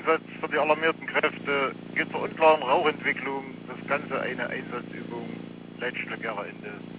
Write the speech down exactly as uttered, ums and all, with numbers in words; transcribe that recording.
Einsatz für die alarmierten Kräfte geht zur unklaren Rauchentwicklung. Das Ganze eine Einsatzübung, Leitstückjahre Ende.